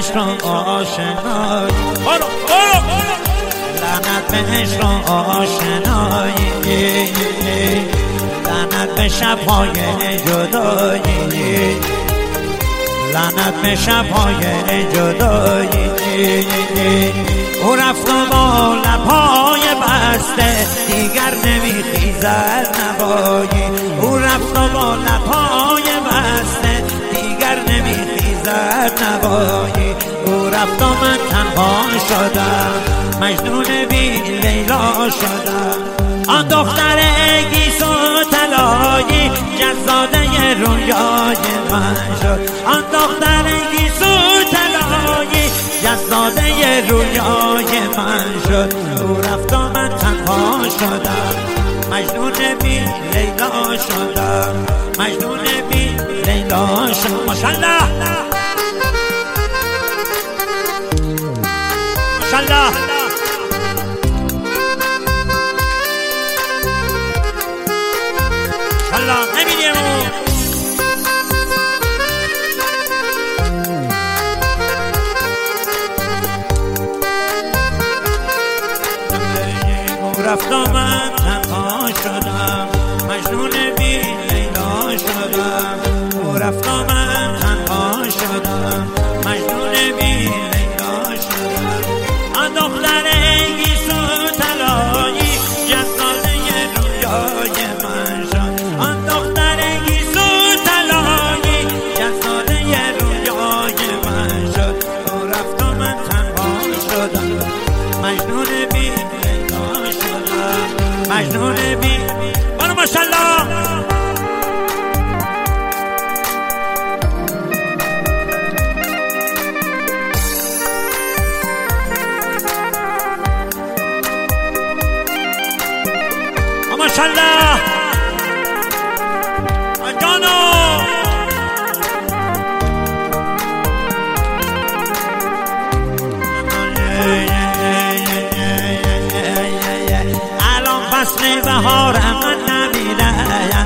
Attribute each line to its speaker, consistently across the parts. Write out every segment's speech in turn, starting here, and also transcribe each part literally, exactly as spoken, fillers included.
Speaker 1: عشق و آشنایی، لعنت به عشق و آشنایی، لعنت به شب‌های جدایی، لعنت به شب‌های جدایی. او رفت و با لب‌های بسته دیگر نمیخیزد نوایی، او رفت و با لب‌های بسته دیگر نمیخیزد نوایی. او رفت و من تنها شدم، مجنون بی لیلا شدم. آن دختر گیسو طلایی جزاده رویای من شد، آن دختر گیسو طلایی جزاده رویای من شد. او رفت و من تنها شدم، مجنون بی لیلا شدم، مجنون بی لیلا شدم. ماشاءالله ماشاءالله. الله نمیدیم او رفت و من تنها شدم، مجنون بی لیلا شدم. او رفت و من تنها شدم، مجنون بی لیلا شدم. آن دختر گیسو طلایی جزاده رویای من شد، آن دختر گیسو طلایی جزاده رویای من شد. او رفت و من تنها شدم، مجنون بی لیلا شدم، مجنون بی. بانو ماشاءالله. ماشاءالله جانو. الان فصل بهارم من نمیرم،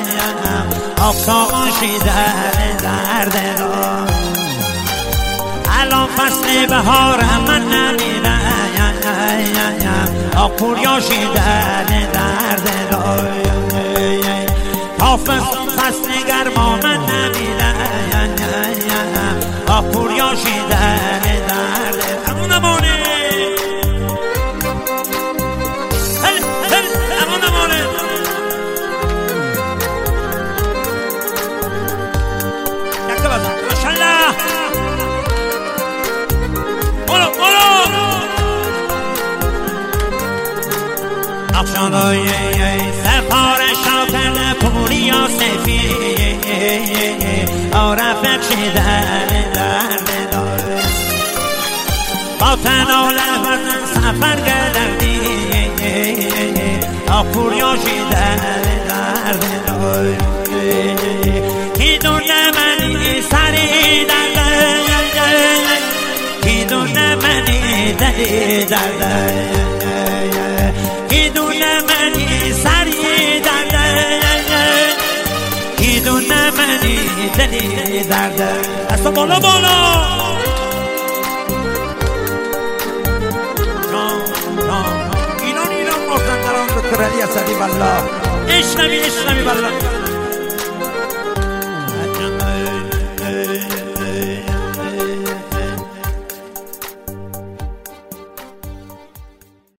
Speaker 1: آفتابشی در درد را. الان فصل بهارم من نمیرم، آقوریاشی در درد را. تا فصل گرما من نمیرم، آقوریاشی در درد را. امون امونه هل هل امون امونه. یک بزن ماشاءالله. برو برو افشانای سفارش آفرد پوری و سفید آرفت شدن درد داره. با تناله بزن سفر گردی آپوری و شدن درد داره. کی دونه منی سری درد، کی دونه منی دلی درد، کی دونه منی سری درد، کی دونه منی دلی درد. دست بالا بالا. ایران ایران مازندران دکتر علی اسدی والله. اشنمی اشنمی والله.